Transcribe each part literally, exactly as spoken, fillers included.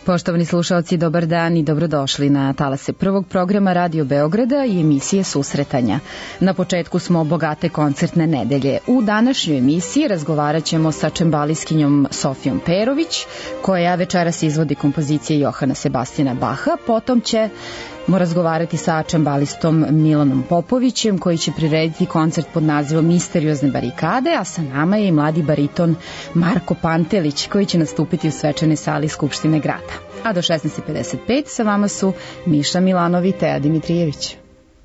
Poštovani slušaoci, dobar dan i dobrodošli na talase prvog programa Radio Beograda i emisije Susretanja. Na početku smo bogate koncertne nedelje. U današnjoj emisiji razgovarat ćemo sa čembalistkinjom Sofijom Perović, koja večeras izvodi kompozicije Johana Sebastina Baha. Potom ćemo razgovarati sa čembalistom Milanom Popovićem, koji će prirediti koncert pod nazivom Misteriozne barikade, a sa nama je i mladi bariton Marko Pantelić, koji će nastupiti u svečanoj sali Skupštine grada. A do šesnaest pedeset pet sa vama su Miša Milanov i Teja Dimitrijević.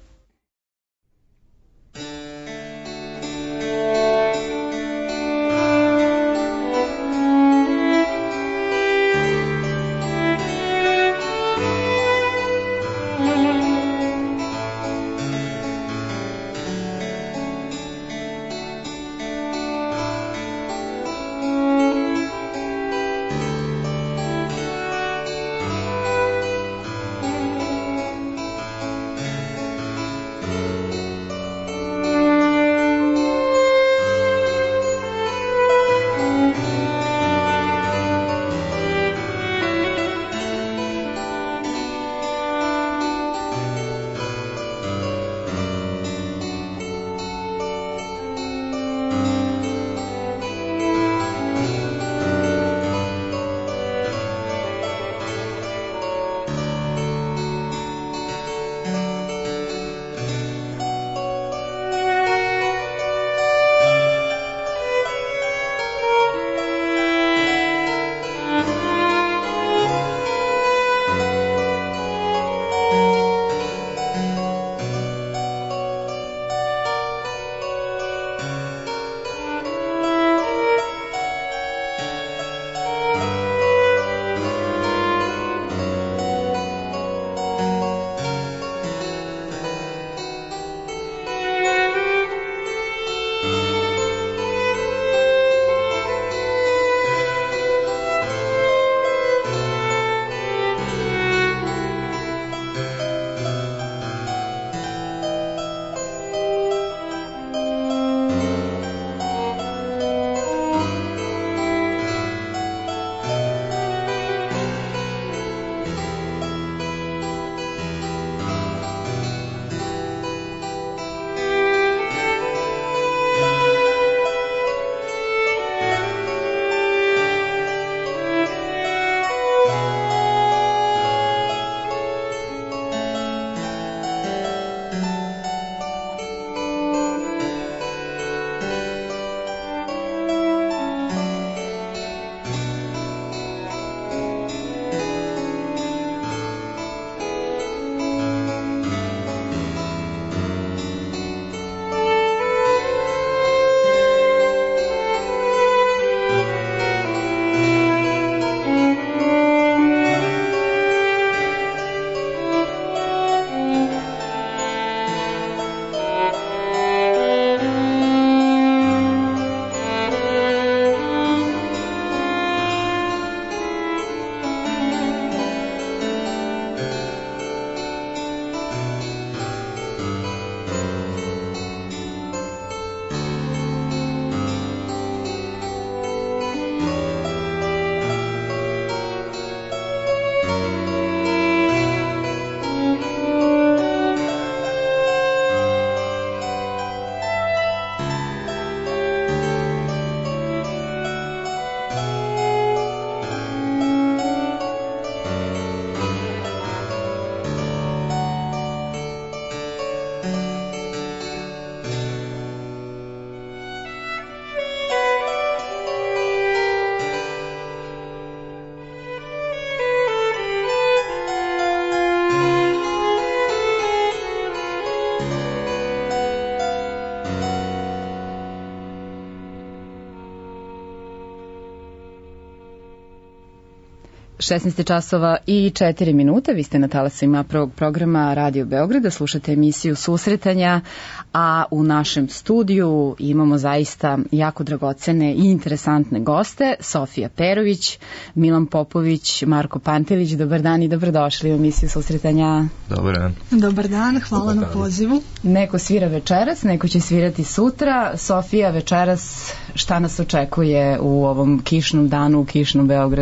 šesnaest časova i četiri minute, vi ste na talasima prvog programa Radio Beograda, slušate emisiju Susretanja, a u našem studiju imamo zaista jako dragocene i interesantne goste, Sofija Perović, Milan Popović, Marko Pantelić. Dobar dan i dobrodošli u emisiju Susretanja. Dobar dan. Dobar dan, hvala Dobar dan. na pozivu. Neko svira večeras, neko će svirati sutra. Sofija, večeras šta nas očekuje u ovom kišnom danu u kišnom Beogradu?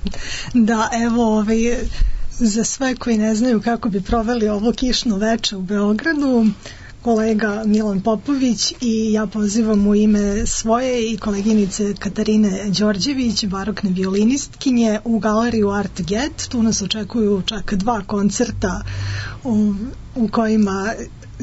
Da, evo, ovaj, za sve koji ne znaju kako bi proveli ovo kišno veče u Beogradu, kolega Milan Popović i ja pozivam u ime svoje i koleginice Katarine Đorđević, barokne violinistkinje, u galeriju Art Get. Tu nas očekuju čak dva koncerta u, u kojima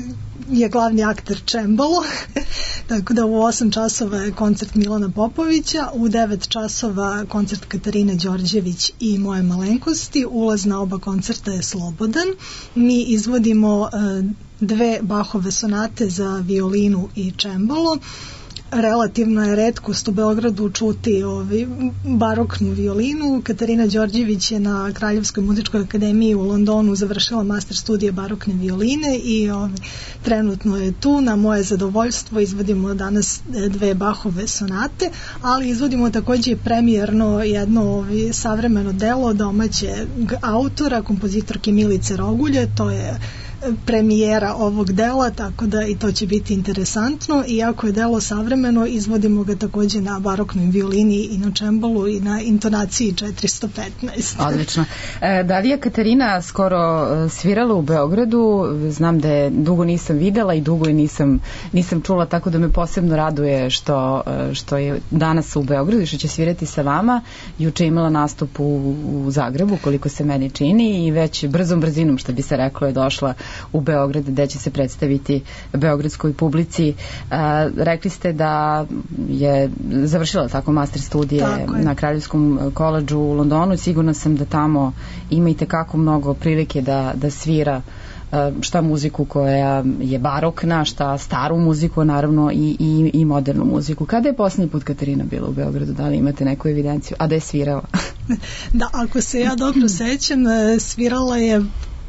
je glavni akter čembalo, tako da u osam časova je koncert Milana Popovića, u devet časova koncert Katarine Đorđević i moje malenkosti. Ulaz na oba koncerta je slobodan. Mi izvodimo e, dve Bachove sonate za violinu i čembalo. Relativno je retkost u Beogradu čuti ovi baroknu violinu. Katarina Đorđević je na Kraljevskoj muzičkoj akademiji u Londonu završila master studije barokne violine i ovi, trenutno je tu. Na moje zadovoljstvo izvodimo danas dve Bachove sonate, ali izvodimo takođe premijerno jedno ovi, savremeno delo domaćeg autora, kompozitorke Milice Rogulje. To je premijera ovog dela, tako da i to će biti interesantno. Iako je delo savremeno, izvodimo ga takođe na baroknoj violini i na čembalu i na intonaciji četiristo petnaest. Odlično. E, da li je Katarina skoro svirala u Beogradu? Znam da je dugo nisam videla i dugo je nisam, nisam čula, tako da me posebno raduje što, što je danas u Beogradu i što će svirati sa vama. Juče imala nastup u, u Zagrebu, koliko se meni čini, i već brzom brzinom, što bi se reklo, je došla u Beograd, gde će se predstaviti beogradskoj publici. A, rekli ste da je završila tako master studije na Kraljevskom koledžu u Londonu. Sigurna sam da tamo ima i tekako mnogo prilike da, da svira šta muziku koja je barokna, šta staru muziku, naravno i, i, i modernu muziku. Kada je posljednji put Katarina bila u Beogradu? Da li imate neku evidenciju? A da je svirala? Da, ako se ja dobro sećam, svirala je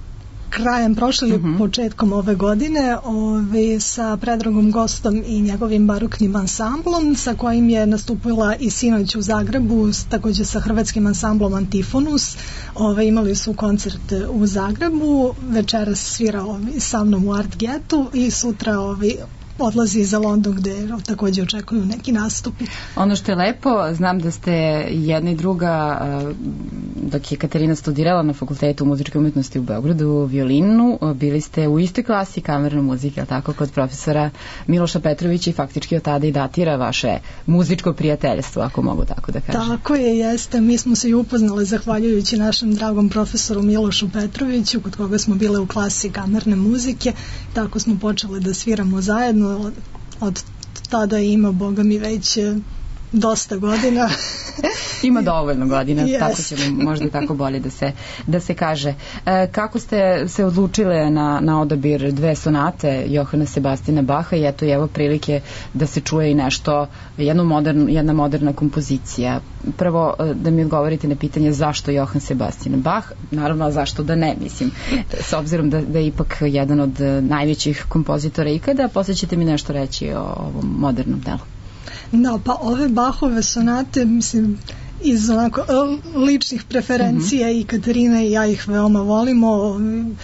krajem prošle ili uh-huh. početkom ove godine ove, sa Predragom Gostom i njegovim baroknim ansamblom, sa kojim je nastupila i sinoć u Zagrebu, takođe sa hrvatskim ansamblom Antifonus. Ove, imali su koncert u Zagrebu, večeras svira ove, sa mnom u Art Getu i sutra ove, odlazi za London gde takođe očekuju neki nastupi. Ono što je lepo, znam da ste jedna i druga, dok je Katarina studirala na Fakultetu muzičke umetnosti u Beogradu, violinu, bili ste u istoj klasi kamerne muzike, ali tako, kod profesora Miloša Petrovića, i faktički od tada i datira vaše muzičko prijateljstvo, ako mogu tako da kažem. Tako je, jeste. Mi smo se i upoznali zahvaljujući našem dragom profesoru Milošu Petroviću, kod koga smo bile u klasi kamerne muzike. Tako smo počeli da sviramo zajedno. Od, od tada ima, Boga mi, već dosta godina. Ima dovoljno godina, yes. Tako ćemo možda tako bolje da se, da se kaže. E, kako ste se odlučile na, na odabir dve sonate Johana Sebastiana Bacha, i eto i evo prilike da se čuje i nešto, jednu modern, jedna moderna kompozicija. Prvo, da mi odgovorite na pitanje zašto Johann Sebastian Bach, naravno zašto da ne, mislim, s obzirom da, da je ipak jedan od najvećih kompozitora ikada. Poslije ćete mi nešto reći o ovom modernom delu. Da, pa ove Bachove sonate, mislim, iz onako ličnih preferencija mm-hmm. i Katarina i ja ih veoma volimo,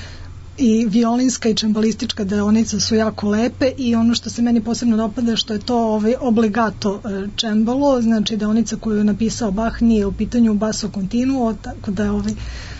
i violinska i čembalistička deonica su jako lepe, i ono što se meni posebno dopada što je to ovaj obligato čembalo, znači deonica koju je napisao Bach nije u pitanju basso continuo, tako da ovaj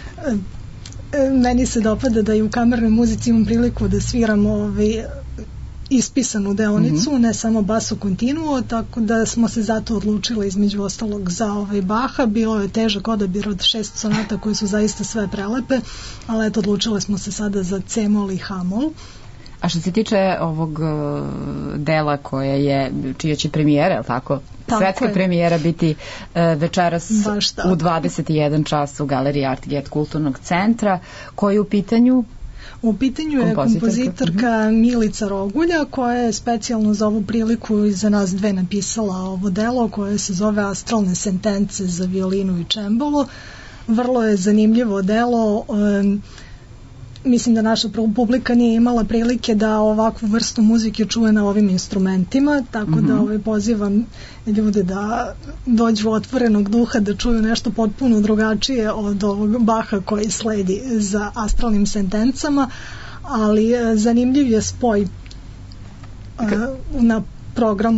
meni se dopada da i u kamernoj muzici imam priliku da sviram ovaj ispisanu deonicu, mm-hmm. ne samo basso continuo, tako da smo se zato odlučili između ostalog za ovaj Bacha. Bilo je težak odabir od šest sonata koje su zaista sve prelepe, ali eto, odlučili smo se sada za C-mol i H-mol. A što se tiče ovog dela koje je, čija će premijera, je li tako? Tako Svetska je. premijera biti večeras u dvadeset i jedan čas u galeriji Art Get Kulturnog centra. Koji je u pitanju? U pitanju je kompozitorka Milica Rogulja, koja je specijalno za ovu priliku i za nas dve napisala ovo delo koje se zove Astralne sentence za violinu i čembalo. Vrlo je zanimljivo delo. Um, mislim da naša publika nije imala prilike da ovakvu vrstu muzike čuje na ovim instrumentima, tako mm-hmm. da ovaj, pozivam ljude da dođu otvorenog duha, da čuju nešto potpuno drugačije od ovog Bacha koji sledi za astralnim sentencama, ali zanimljiv je spoj uh, na programu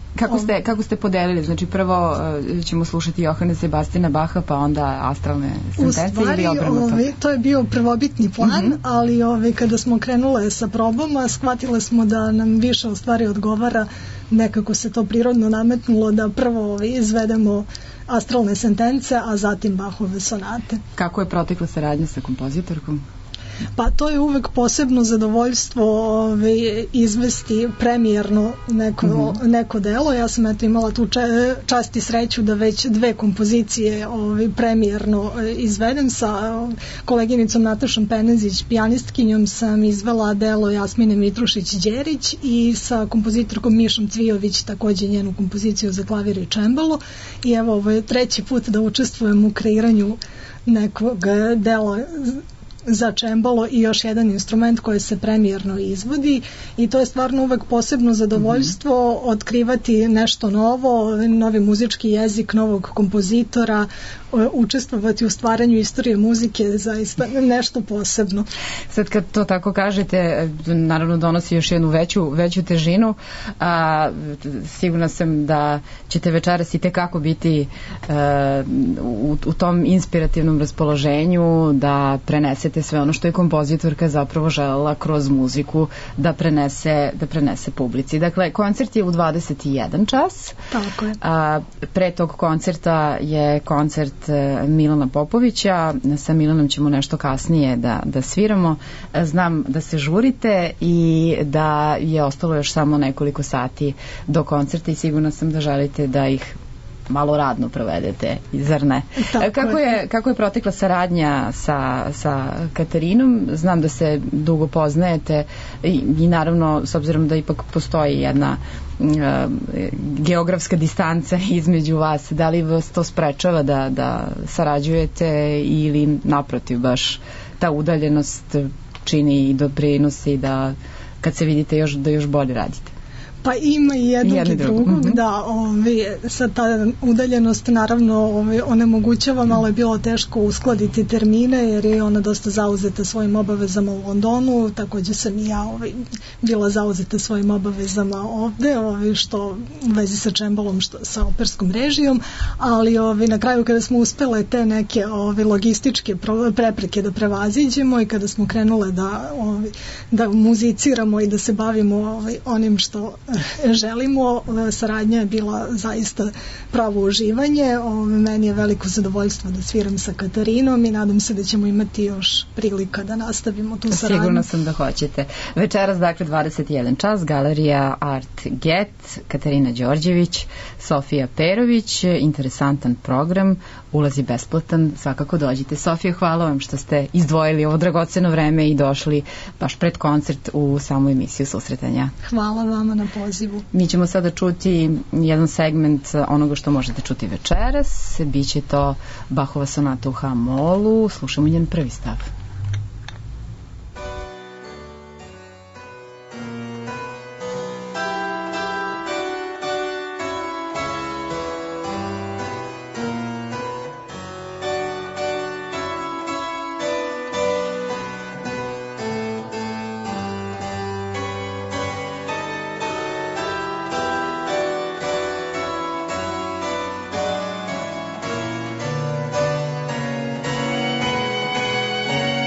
Kako ste, kako ste podelili? Znači prvo uh, ćemo slušati Johana Sebastiana Baha, pa onda astralne sentence ili obrnuto? U stvari, to je bio prvobitni plan, uh-huh. ali ove, kada smo krenule sa probama, shvatile smo da nam više u stvari odgovara, nekako se to prirodno nametnulo da prvo ove, izvedemo astralne sentence, a zatim Bachove sonate. Kako je protekla saradnja sa kompozitorkom? Pa to je uvek posebno zadovoljstvo ove, izvesti premijerno neko, mm-hmm. neko delo. Ja sam eto imala tu če, čast i sreću da već dve kompozicije ove, premijerno izvedem. Sa koleginicom Natašom Penezić, pijanistkinjom, sam izvela delo Jasmine Mitrušić-Đerić i sa kompozitorkom Mišom Cvijović takođe njenu kompoziciju za klavir i čembalo. I evo, ovo je treći put da učestvujem u kreiranju nekog dela za čembalo i još jedan instrument koji se premijerno izvodi i to je stvarno uvek posebno zadovoljstvo mm-hmm. otkrivati nešto novo, novi muzički jezik novog kompozitora, učestvovati u stvaranju istorije muzike, zaista nešto posebno. Sad kad to tako kažete, naravno donosi još jednu veću, veću težinu, a sigurna sam da ćete večeras i tekako biti a, u, u tom inspirativnom raspoloženju da prenesete sve ono što je kompozitorka zapravo želela kroz muziku da prenese, da prenese publici. Dakle, koncert je u dvadeset i jedan čas. Tako je. A, pre tog koncerta je koncert Milana Popovića. Sa Milanom ćemo nešto kasnije da, da sviramo. Znam da se žurite i da je ostalo još samo nekoliko sati do koncerta i sigurno sam da želite da ih malo radno provedete, zar ne? Tako kako je, kako je protekla saradnja sa, sa Katarinom? Znam da se dugo poznajete i, i naravno, s obzirom da ipak postoji jedna uh, geografska distanca između vas, da li vas to sprečava da, da sarađujete ili naprotiv baš ta udaljenost čini i doprinosi da kad se vidite još, da još bolje radite? Pa ima i jednog Jedni i drugog, mm-hmm. da, ovi, sad ta udaljenost naravno ovi, onemogućava, malo je bilo teško uskladiti termine jer je ona dosta zauzeta svojim obavezama u Londonu, takođe sam i ja ovi, bila zauzeta svojim obavezama ovde, ovi, što u vezi sa čembalom, što sa operskom režijom, ali ovi, na kraju kada smo uspele te neke ovi, logističke prepreke da prevaziđemo i kada smo krenule da, ovi, da muziciramo i da se bavimo ovi, onim što želimo, saradnja je bila zaista pravo uživanje. O, meni je veliko zadovoljstvo da sviram sa Katarinom i nadam se da ćemo imati još prilika da nastavimo tu saradnju. Sigurno sam da hoćete. Večeras, dakle, dvadeset i jedan čas, Galerija Art Get, Katarina Đorđević, Sofija Perović, interesantan program, ulazi besplatan, svakako dođite. Sofija, hvala vam što ste izdvojili ovo dragoceno vreme i došli baš pred koncert u samu emisiju Susretanja. Hvala vama na pozivu. Mi ćemo sada čuti jedan segment onoga što možete čuti večeras. Biće to Bachova sonata u H-molu. Slušamo njen prvi stav. Thank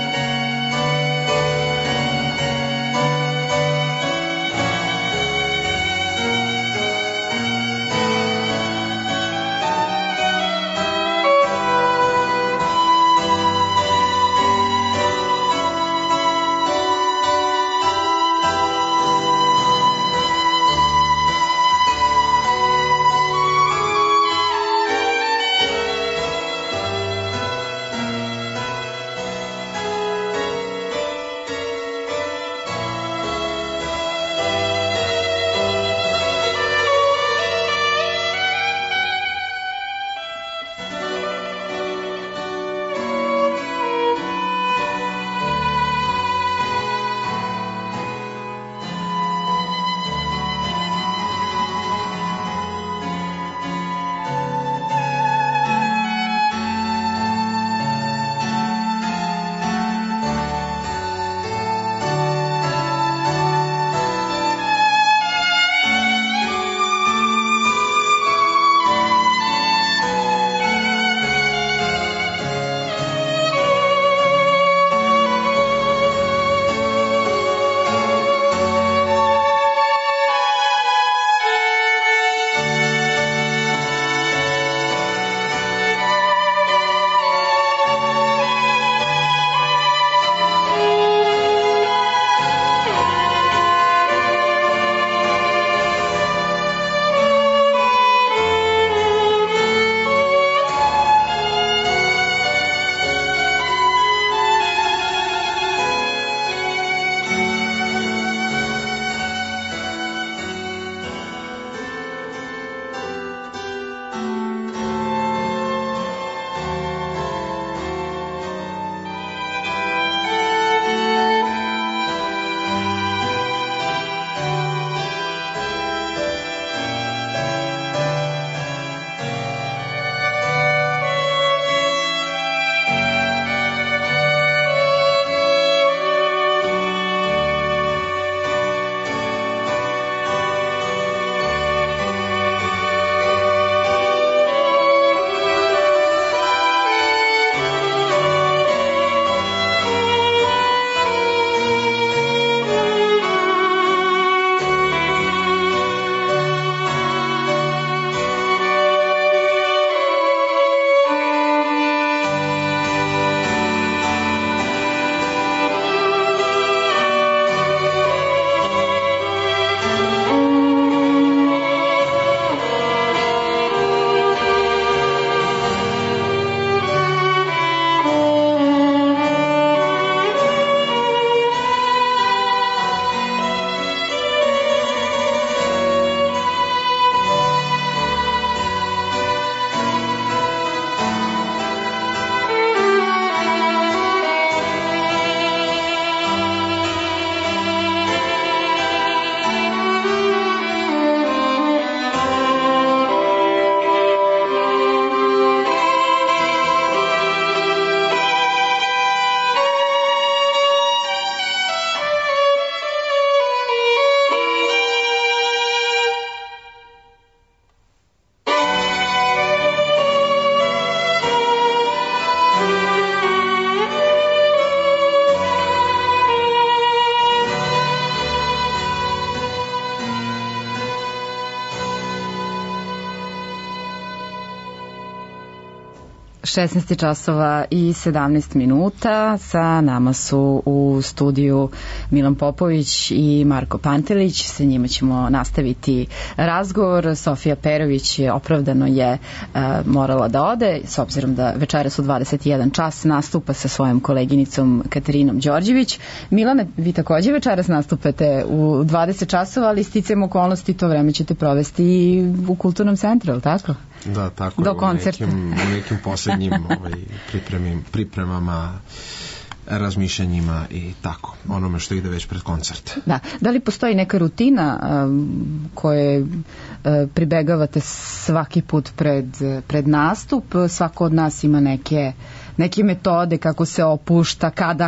šesnaest časova i sedamnaest minuta. Sa nama su u studiju Milan Popović i Marko Pantelić. Sa njima ćemo nastaviti razgovor. Sofija Perović opravdano je uh, morala da ode, s obzirom da večeras u dvadeset jedan čas nastupa sa svojom koleginicom Katarinom Đorđević. Milane, vi takođe večeras nastupate u dvadeset časova, ali sticajem okolnosti to vreme ćete provesti i u Kulturnom centru, ali tako? Da, tako do je, u koncerta. nekim, u nekim poslednjim ovaj, pripremim, pripremama, razmišljanjima i tako, onome što ide već pred koncert. Da, da li postoji neka rutina um, koje uh, pribegavate svaki put pred, pred nastup? Svako od nas ima neke neke metode kako se opušta, kada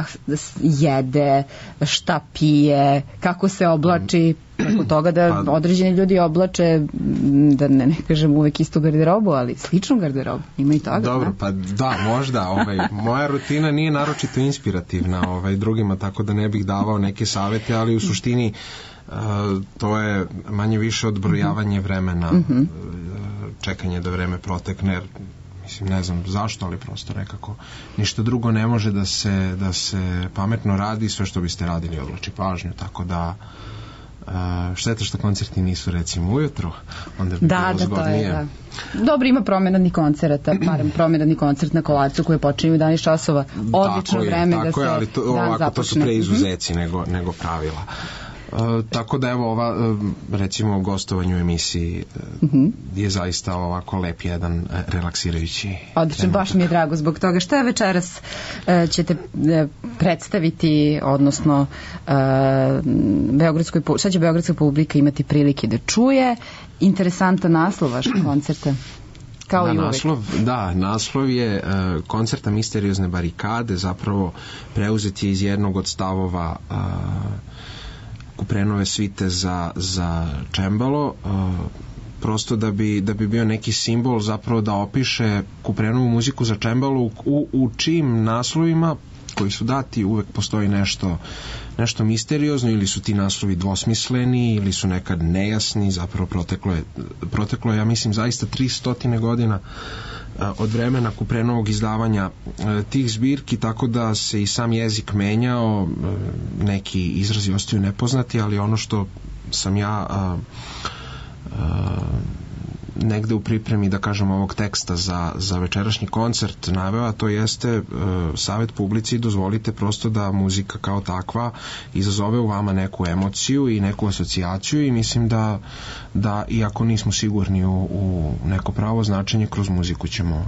jede, šta pije, kako se oblači, preko toga da pa, određeni ljudi oblače, da ne, ne kažem uvek istu garderobu, ali sličnu garderobu, ima i toga. Dobro, ne? Pa da, možda, ovaj, moja rutina nije naročito inspirativna ovaj, drugima, tako da ne bih davao neke savete, ali u suštini uh, to je manje više odbrojavanje vremena, mm-hmm. uh, čekanje da vreme protekne, jer mislim, ne znam zašto, ali prosto nekako ništa drugo ne može da se, da se pametno radi, sve što biste radili odvlači pažnju, tako da uh, šteta što koncerti nisu recimo ujutru, onda bi da, bilo da, zgodnije. To je, da. Dobro, ima promenadni koncerata, barem promenadni koncert na Kolacu koji počinje u jedanaest časova, odlično tako vreme je, da tako se je, ali to, ovako, započne. To su pre izuzeci mm-hmm. nego, nego pravila. Uh, tako da evo ova uh, recimo gostovanje u emisiji uh, mm-hmm. je zaista ovako lep jedan uh, relaksirajući odlično, baš mi je drago zbog toga. Šta je večeras uh, ćete uh, predstaviti, odnosno uh, beogradskoj, šta će beogradska publika imati prilike da čuje? Interesantan naslov vašeg koncerta. Kao da, i naslov, da, naslov je uh, koncerta Misteriozne barikade, zapravo preuzet je iz jednog od stavova uh, Kuprenove svite za, za čembalo, uh, prosto da bi, da bi bio neki simbol zapravo da opiše Kuprenovu muziku za čembalo u, u, u čijim naslovima koji su dati uvek postoji nešto, nešto misteriozno, ili su ti naslovi dvosmisleni ili su nekad nejasni, zapravo proteklo je, proteklo je ja mislim zaista tristotine godina od vremena Kuprenovog izdavanja tih zbirki, tako da se i sam jezik menjao, neki izrazi ostaju nepoznati, ali ono što sam ja a, a, negde u pripremi, da kažem, ovog teksta za, za večerašnji koncert naveo, a to jeste uh, savjet publici, dozvolite prosto da muzika kao takva izazove u vama neku emociju i neku asocijaciju, i mislim da, da iako nismo sigurni u, u neko pravo značenje, kroz muziku ćemo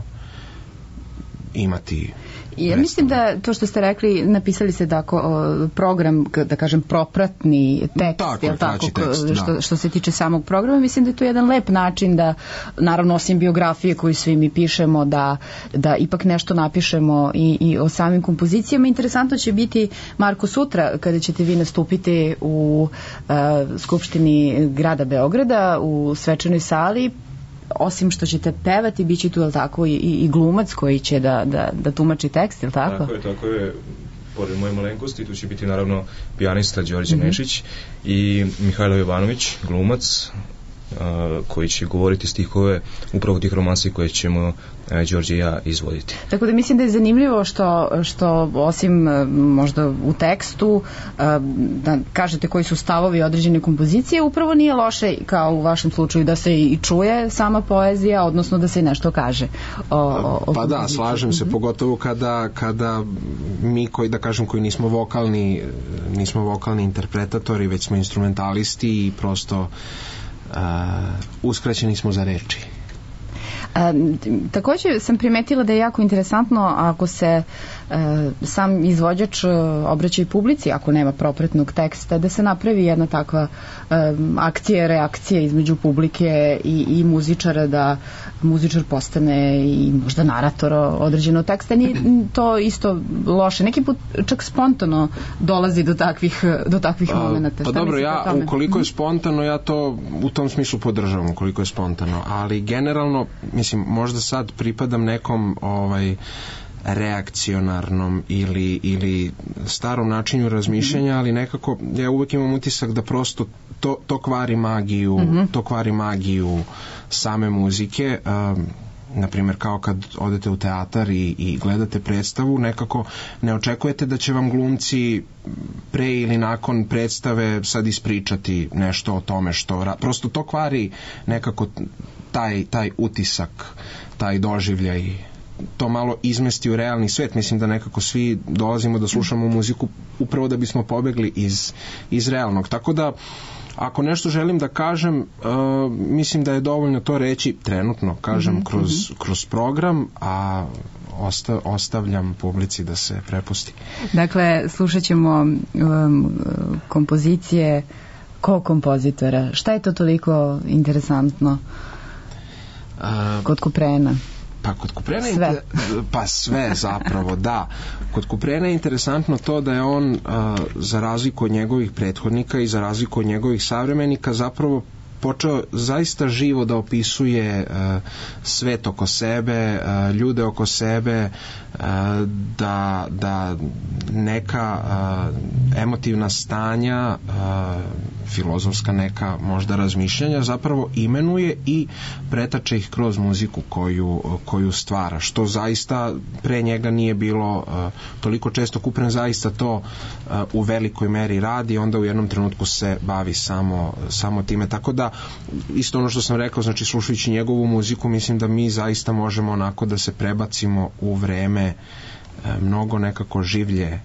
imati. Ja mislim da to što ste rekli, napisali ste da program, da kažem propratni tekst, tako, je tako, tekst, što, da. što se tiče samog programa, mislim da je to jedan lep način da, naravno osim biografije koju svi mi pišemo, da, da ipak nešto napišemo i, i o samim kompozicijama. Interesantno će biti, Marko, sutra kada ćete vi nastupiti u uh, Skupštini grada Beograda u svečanoj sali. Osim što ćete pevati, bit će tu, je tako, i, i glumac koji će da, da, da tumači tekst, je li tako? Tako je, tako je. Pored moje malenkosti, tu će biti naravno pijanista Đorđe mm-hmm. Nešić i Mihajlo Jovanović, glumac, a, koji će govoriti stihove upravo tih romansi koje ćemo a, Đorđe i ja izvoditi. Tako da mislim da je zanimljivo što, što osim možda u tekstu a, da kažete koji su stavovi određene kompozicije, upravo nije loše, kao u vašem slučaju, da se i čuje sama poezija, odnosno da se i nešto kaže o, o, o pa da, slažem se, mm-hmm. pogotovo kada, kada mi koji, da kažem, koji nismo vokalni nismo vokalni interpretatori, već smo instrumentalisti i prosto Uh, uskraćeni smo za reči. A, takođe sam primetila da je jako interesantno ako se e, sam izvođač obraća i publici, ako nema propratnog teksta, da se napravi jedna takva e, akcija, reakcija između publike i, i muzičara, da muzičar postane i možda narator određenog teksta. Nije to isto loše. Neki put čak spontano dolazi do takvih, do takvih momenta. Pa dobro, ja, ukoliko je spontano, ja to u tom smislu podržavam, ukoliko je spontano, ali generalno, mislim, možda sad pripadam nekom ovaj reakcionarnom ili, ili starom načinu razmišljanja, ali nekako ja uvek imam utisak da prosto to, to kvari magiju, mm-hmm. to kvari magiju same muzike. Um, na primjer kao kad odete u teatar i, i gledate predstavu, nekako ne očekujete da će vam glumci pre ili nakon predstave sad ispričati nešto o tome što, prosto to kvari nekako taj, taj utisak, taj doživljaj, to malo izmesti u realni svet. Mislim da nekako svi dolazimo da slušamo muziku upravo da bismo pobegli iz, iz realnog. Tako da, ako nešto želim da kažem, uh, mislim da je dovoljno to reći trenutno, kažem, mm-hmm. kroz, kroz program, a osta, ostavljam publici da se prepusti. Dakle, slušat ćemo um, kompozicije ko-kompozitora. Šta je to toliko interesantno uh, kod Kuprena? Pa kod Kuprena sve. Inter... pa sve zapravo, da. Kod Kuprena je interesantno to da je on uh, za razliku od njegovih prethodnika i za razliku od njegovih savremenika zapravo počeo zaista živo da opisuje uh, svet oko sebe, uh, ljude oko sebe, uh, da, da neka uh, emotivna stanja, uh, filozofska neka možda razmišljanja zapravo imenuje i pretače ih kroz muziku koju, koju stvara, što zaista pre njega nije bilo uh, toliko često. Kupren zaista to uh, u velikoj meri radi, onda u jednom trenutku se bavi samo, samo time, tako da isto ono što sam rekao, znači slušajući njegovu muziku mislim da mi zaista možemo onako da se prebacimo u vreme e, mnogo nekako življe e,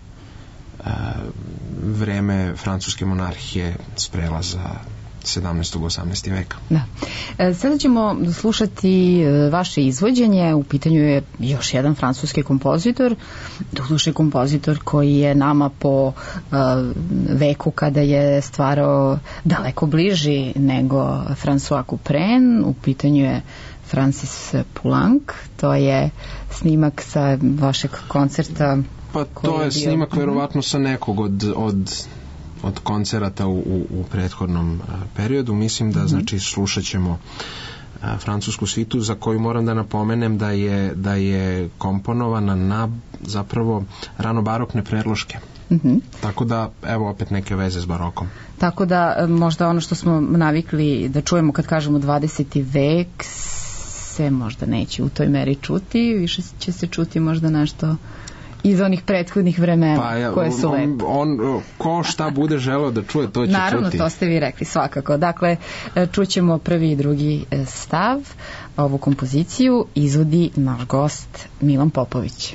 vreme francuske monarhije s prelaza sedamnaestog osamnaestog veka. Da. E, sada ćemo slušati vaše izvođenje. U pitanju je još jedan francuski kompozitor, doduše kompozitor koji je nama po uh, veku kada je stvarao daleko bliži nego François Couperin. U pitanju je Francis Poulenc. To je snimak sa vašeg koncerta. Pa to je, je snimak bio... verovatno sa nekog od, od od koncerata u, u, u prethodnom uh, periodu. Mislim da mm-hmm. znači slušat ćemo uh, francusku svitu za koju moram da napomenem da je, da je komponovana na zapravo rano barokne predloške. Mm-hmm. Tako da, evo opet neke veze s barokom. Tako da možda ono što smo navikli da čujemo kad kažemo dvadeseti vek se možda neće u toj meri čuti, više će se čuti možda nešto iz onih prethodnih vremena pa, ja, koje su lepe. On, on, ko šta bude želeo da čuje, to će Naravno, čuti. Naravno, to ste vi rekli, svakako. Dakle, čućemo prvi i drugi stav. Ovu kompoziciju izvodi naš gost Milan Popović.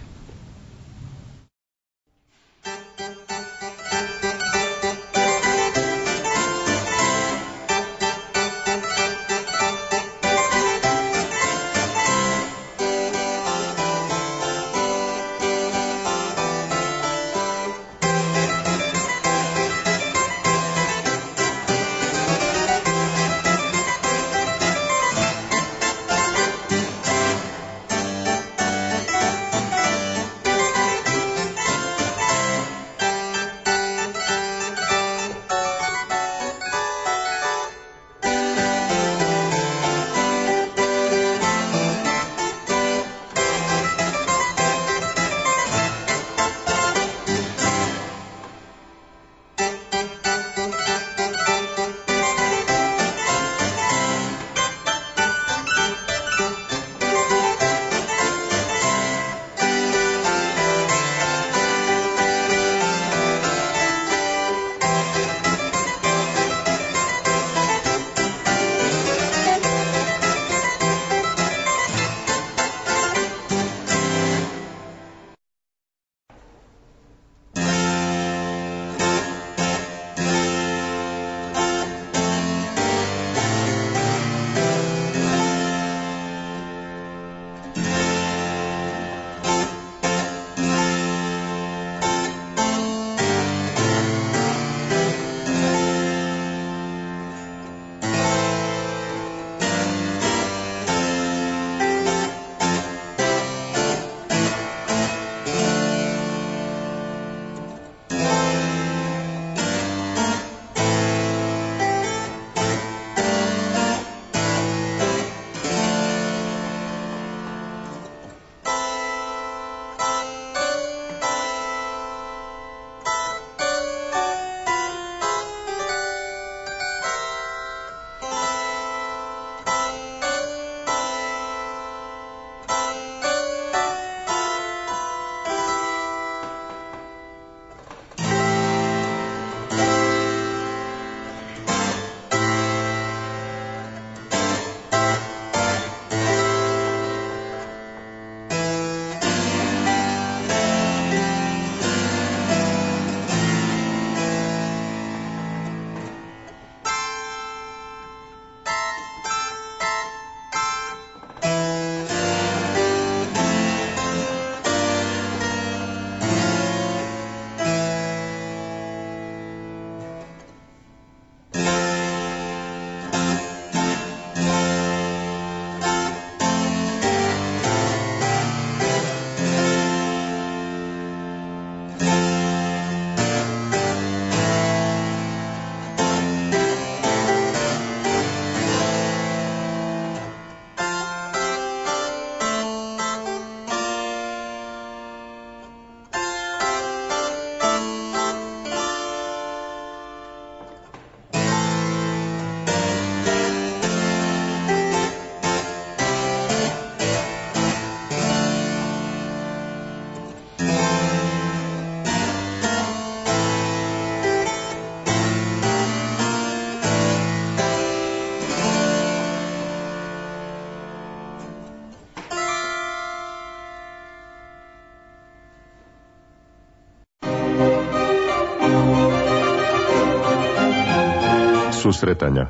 Susretanja.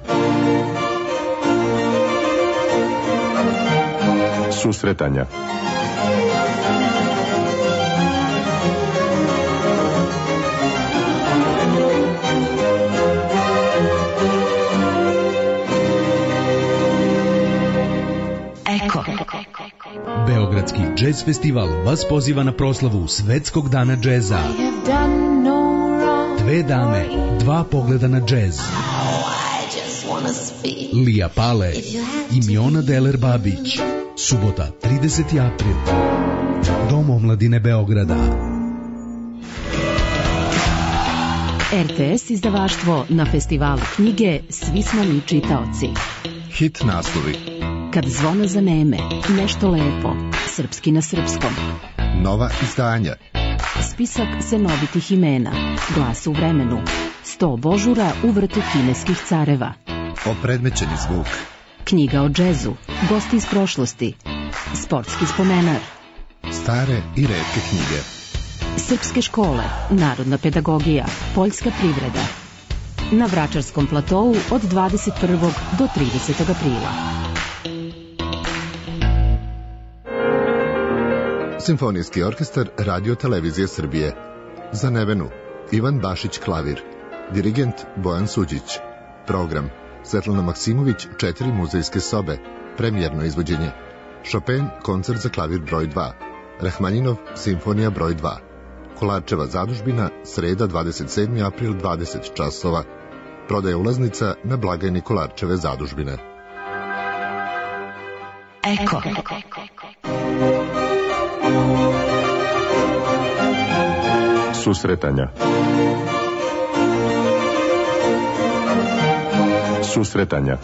Susretanja. Eko. Beogradski džez festival vas poziva na proslavu Svetskog dana džeza. Dve dame, dva pogleda na džez. Lija Pale i Miona Deler Babić. Subota, trideseti april. Dom omladine Beograda. R T S izdavaštvo na festivalu knjige Svi smo mi čitaoci. Hit naslovi. Kad zvona zaneme, nešto lepo, srpski na srpskom. Nova izdanja. Spisak senovitih imena, Glas u vremenu, sto božura u vrtu kineskih careva. Opredmećeni zvuk. Knjiga o džezu, gosti iz prošlosti, sportski spomenar. Stare i retke knjige. Srpske škole, narodna pedagogija, poljska privreda. Na Vračarskom platovu od dvadeset prvog do tridesetog aprila. Simfonijski orkestar Radio Televizije Srbije. Za Nevenu, Ivan Bašić klavir. Dirigent Bojan Suđić. Program Svetlana Maksimović, četiri muzejske sobe. Premijerno izvođenje. Chopin, koncert za klavir broj dva. Rahmaninov, simfonija broj dva. Kolarčeva zadužbina, sreda dvadeset sedmi april, dvadeset časova. Prodaja ulaznica na blagajni Kolarčeve zadužbine. Eko. Susretanja. Susretanja.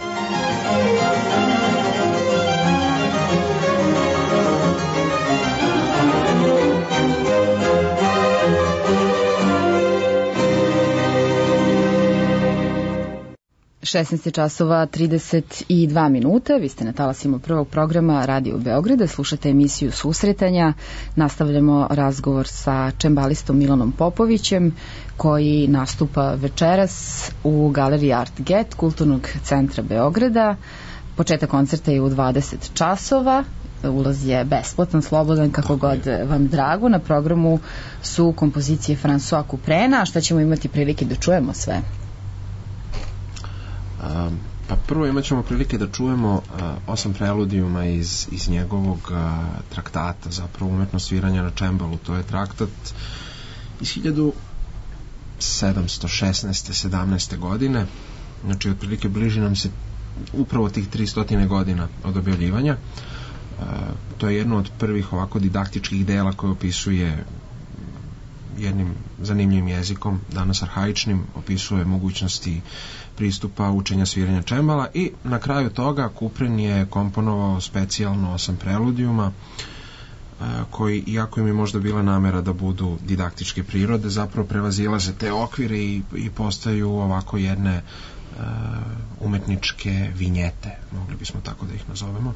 šesnaest časova trideset dva minuta, vi ste na talasima prvog programa Radio Beograda, slušate emisiju Susretanja, nastavljamo razgovor sa čembalistom Milanom Popovićem koji nastupa večeras u Galeriji Art Get Kulturnog centra Beograda. Početak koncerta je u dvadeset časova, ulaz je besplatan, slobodan, kako god vam drago. Na programu su kompozicije François Couprena, a šta ćemo imati prilike da čujemo sve? Um, pa prvo imat ćemo prilike da čujemo uh, osam preludijuma iz, iz njegovog uh, traktata, zapravo umetnost sviranja na čembalu. To je traktat iz hiljadu sedamsto šesnaeste sedamnaeste godine, znači otprilike bliži nam se upravo tih tristo godina od objavljivanja. Uh, to je jedno od prvih ovako didaktičkih dela koje opisuje jednim zanimljivim jezikom, danas arhaičnim, opisuje mogućnosti pristupa učenja sviranja čembala i na kraju toga Couperin je komponovao specijalno osam preludijuma koji, iako im je možda bila namera da budu didaktičke prirode, zapravo prevazilaze te okvire i, i postaju ovako jedne uh, umetničke vinjete, mogli bismo tako da ih nazovemo.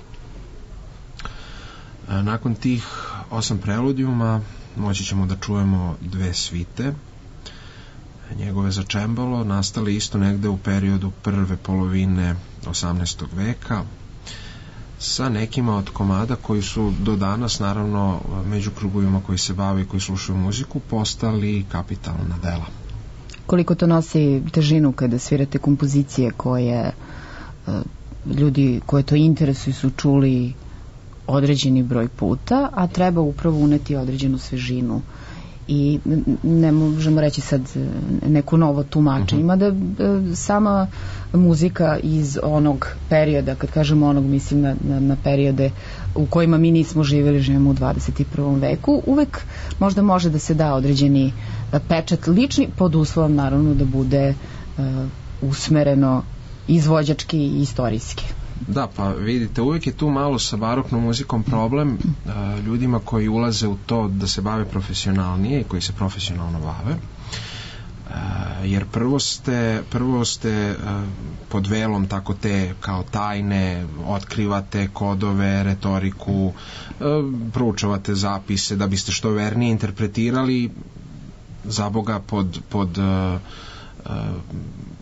Uh, nakon tih osam preludijuma moći ćemo da čujemo dve svite njegove za čembalo, nastale isto negde u periodu prve polovine osamnaestog veka, sa nekima od komada koji su do danas, naravno, među krugovima koji se bave i koji slušaju muziku, postali kapitalna dela. Koliko to nosi težinu kada svirate kompozicije koje ljudi koje to interesuju su čuli određeni broj puta, a treba upravo uneti određenu svežinu i ne možemo reći sad neku novo tumače. Ima da sama muzika iz onog perioda, kad kažemo onog, mislim na, na, na periode u kojima mi nismo živjeli, živimo u dvadeset prvom veku, uvek možda može da se da određeni pečat lični, pod uslovom naravno da bude uh, usmereno izvođački i istorijski. Da, pa vidite, uvijek je tu malo sa baroknom muzikom problem uh, ljudima koji ulaze u to da se bave profesionalnije i koji se profesionalno bave. Uh, jer prvo ste, prvo ste uh, pod velom tako te kao tajne, otkrivate kodove, retoriku, uh, proučavate zapise da biste što vernije interpretirali, za Boga pod, pod uh, uh,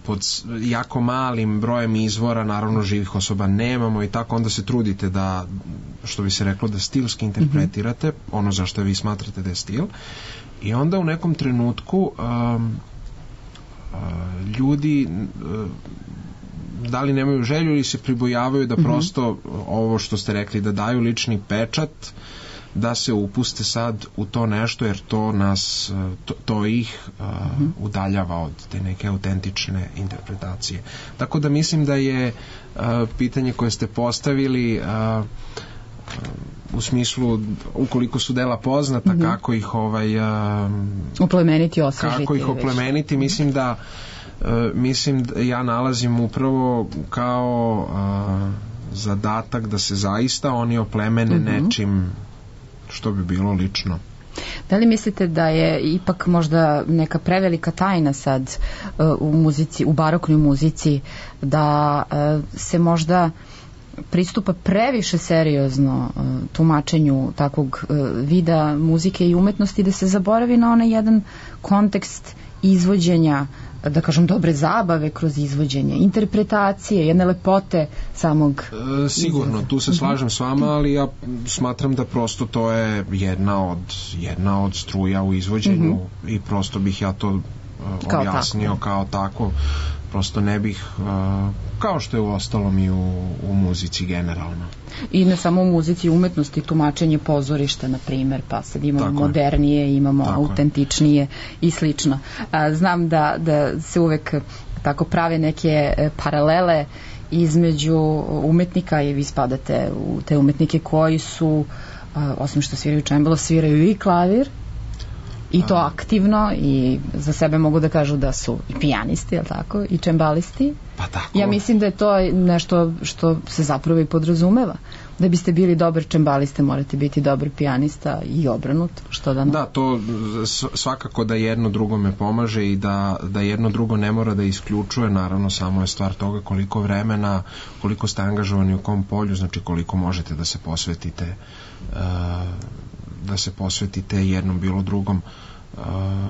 pod jako malim brojem izvora, naravno živih osoba nemamo i tako, onda se trudite da, što bi se reklo, da stilski interpretirate mm-hmm. ono za što vi smatrate da je stil, i onda u nekom trenutku um, uh, ljudi uh, da li nemaju želju ili se pribojavaju da prosto mm-hmm. ovo što ste rekli, da daju lični pečat, da se upuste sad u to nešto, jer to nas, to, to ih uh, mm-hmm. udaljava od te neke autentične interpretacije. Tako da mislim da je uh, pitanje koje ste postavili uh, u smislu ukoliko su dela poznata, mm-hmm. kako ih ovaj uh, oplemeniti, osvežiti, kako ih oplemeniti, mislim da uh, mislim da ja nalazim upravo kao uh, zadatak da se zaista oni oplemene mm-hmm. nečim što bi bilo lično. Da li mislite da je ipak možda neka prevelika tajna sad uh, u muzici, u baroknoj muzici, da uh, se možda pristupa previše seriozno uh, tumačenju takvog uh, vida muzike i umetnosti, da se zaboravi na onaj jedan kontekst izvođenja, da kažem, dobre zabave kroz izvođenje, interpretacije, jedne lepote samog e, sigurno, izraza. Tu se slažem s vama, ali ja smatram da prosto to je jedna od, jedna od struja u izvođenju mm-hmm. i prosto bih ja to uh, objasnio kao tako. kao tako prosto ne bih uh, kao što je u ostalom i u, u muzici generalno. I ne samo u muzici, umetnosti, tumačenje pozorišta, na primer, pa sad imamo tako modernije, je. imamo tako autentičnije je. i slično. A, znam da, da se uvek tako prave neke paralele između umetnika, i vi spadate u te umetnike koji su, a, osim što sviraju čembalo, sviraju i klavir, i to aktivno, i za sebe mogu da kažu da su i pijanisti, jel tako, i čembalisti. Pa tako. Ja mislim da je to nešto što se zapravo i podrazumeva. Da biste bili dobar čembalista, morate biti dobar pijanista i obrnuto, što da ne? Da, to svakako da jedno drugome pomaže i da, da jedno drugo ne mora da isključuje, naravno samo je stvar toga koliko vremena, koliko ste angažovani u kom polju, znači koliko možete da se posvetite uh, da se posvetite jednom bilo drugom. Uh,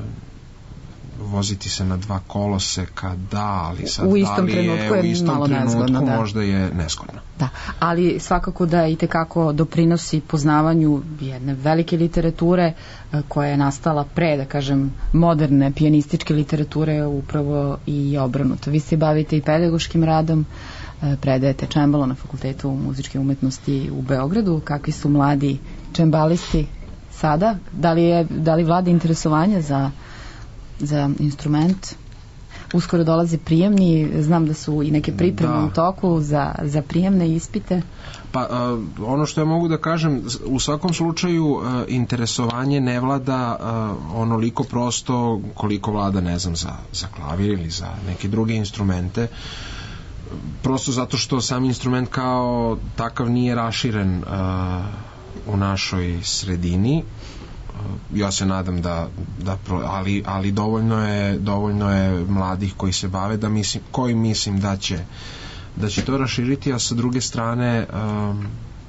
voziti se na dva koloseka, da, ali sad u istom da li je, je u istom malo trenutku nezgodno, da. možda je nezgodno. Da, ali svakako da i tekako doprinosi poznavanju jedne velike literature koja je nastala pre, da kažem, moderne pijanističke literature, upravo i obrnuto. Vi se bavite i pedagoškim radom, predajete čembalo na Fakultetu muzičke umetnosti u Beogradu. Kakvi su mladi čembalisti sada? Da li, je, da li vlada interesovanje za, za instrument? Uskoro dolaze prijemni, znam da su i neke pripreme da. u toku za, za prijemne ispite. Pa uh, ono što ja mogu da kažem, u svakom slučaju uh, interesovanje ne vlada uh, onoliko prosto koliko vlada, ne znam, za, za klavir ili za neke druge instrumente, prosto zato što sam instrument kao takav nije raširen uh, u našoj sredini. Ja se nadam da, da pro, ali, ali dovoljno je dovoljno je mladih koji se bave, da mislim, koji mislim da će da će to raširiti, a sa druge strane um,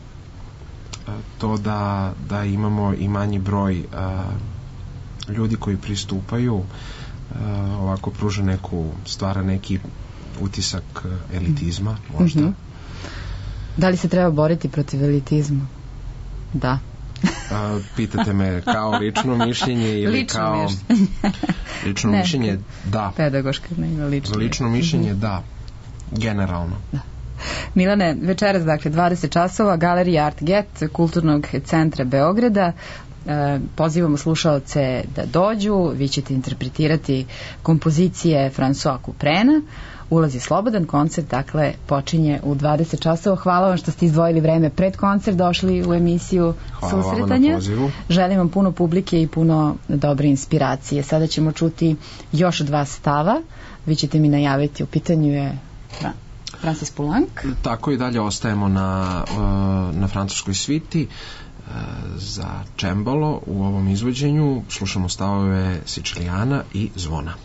to da, da imamo i manji broj uh, ljudi koji pristupaju uh, ovako pruža neku, stvara neki utisak elitizma možda. Mm-hmm. Da li se treba boriti protiv elitizma? Da. A, pitate me kao lično mišljenje ili lično kao mišljenje. lično ne, mišljenje da pedagoško ne, lično, lično mišljenje da generalno da. Milane, večeras dakle dvadeset časova, Galerija Art Get Kulturnog centra Beograda. E, pozivamo slušaoce da dođu, vi ćete interpretirati kompozicije François Couprena. Ulaz je slobodan, koncert dakle počinje u dvadeset časova. Hvala vam što ste izdvojili vreme pred koncert, došli u emisiju Hvala Susretanja. Želim vam puno publike i puno dobre inspiracije. Sada ćemo čuti još dva stava. Vi ćete mi najaviti, u pitanju je Francis Poulenc. Tako i dalje ostajemo na, na francuskoj sviti za čembalo u ovom izvođenju. Slušamo stavove Siciliana i Zvona.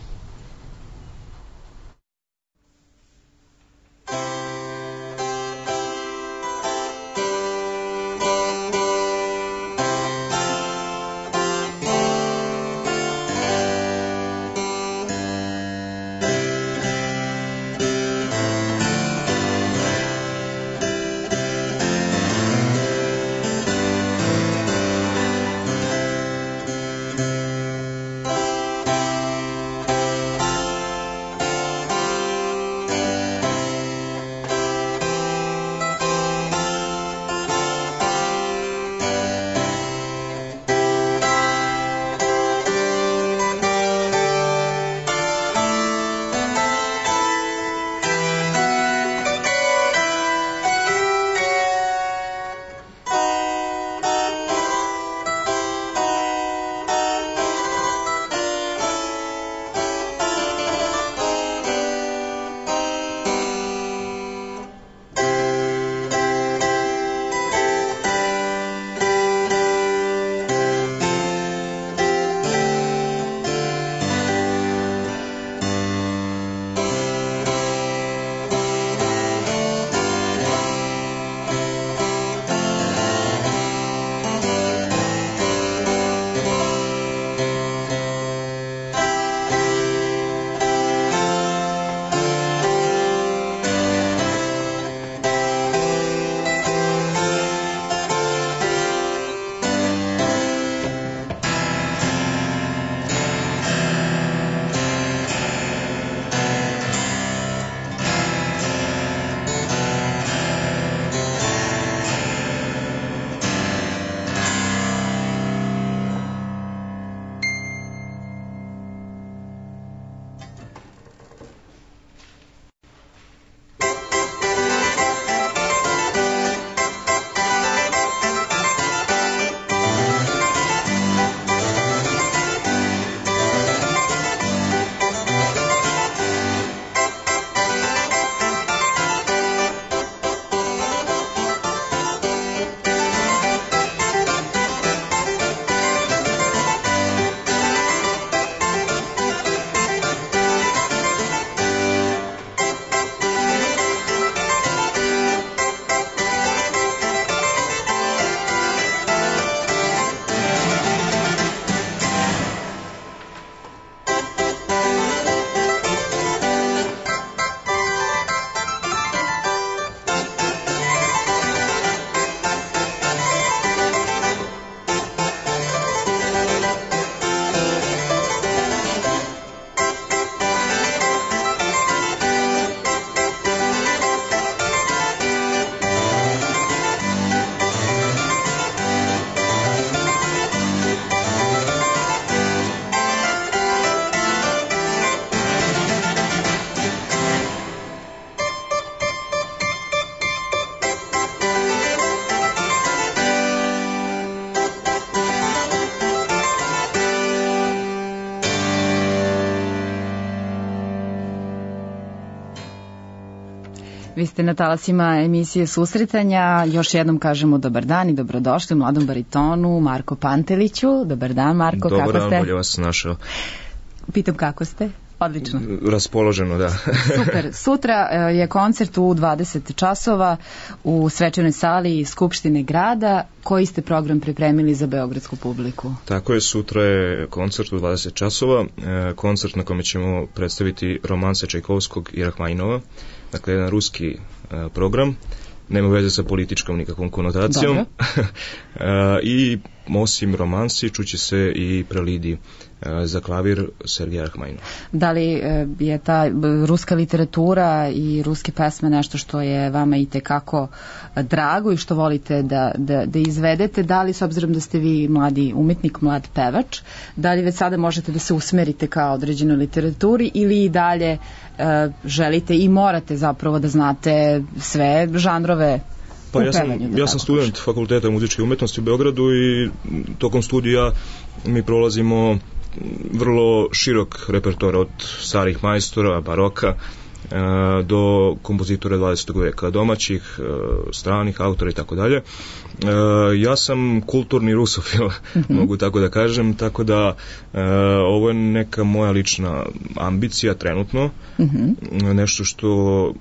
Vi ste na talasima emisije Susretanja. Još jednom kažemo dobar dan i dobrodošli mladom baritonu Marko Panteliću. Dobar dan, Marko, dobar kako dan, ste? Dobar dan, bolje vas našao. Pitam kako ste? Odlično. Raspoloženo, da. Super. Sutra je koncert u dvadeset časova u svečanoj sali Skupštine grada. Koji ste program pripremili za beogradsku publiku? Tako je, sutra je koncert u dvadeset časova. Koncert na kome ćemo predstaviti romanse Čajkovskog i Rahmaninova. Dakle, jedan ruski program. Nema veze sa političkom nikakvom konotacijom. I osim romansi čuće se i prelidi za klavir Sergeja Rahmaninova. Da li je ta ruska literatura i ruske pesme nešto što je vama i tekako drago i što volite da, da, da izvedete? Da li, s obzirom da ste vi mladi umetnik, mlad pevač, da li već sada možete da se usmerite ka određenoj literaturi ili i dalje uh, želite i morate zapravo da znate sve žanrove? Pa ja sam, ja sam student Fakulteta muzičke umetnosti u Beogradu i tokom studija mi prolazimo vrlo širok repertoar od starih majstora, baroka do kompozitora dvadesetog veka, domaćih, stranih autora i tako dalje. Ja sam kulturni rusofil, mm-hmm. mogu tako da kažem, tako da ovo je neka moja lična ambicija trenutno, mm-hmm. nešto što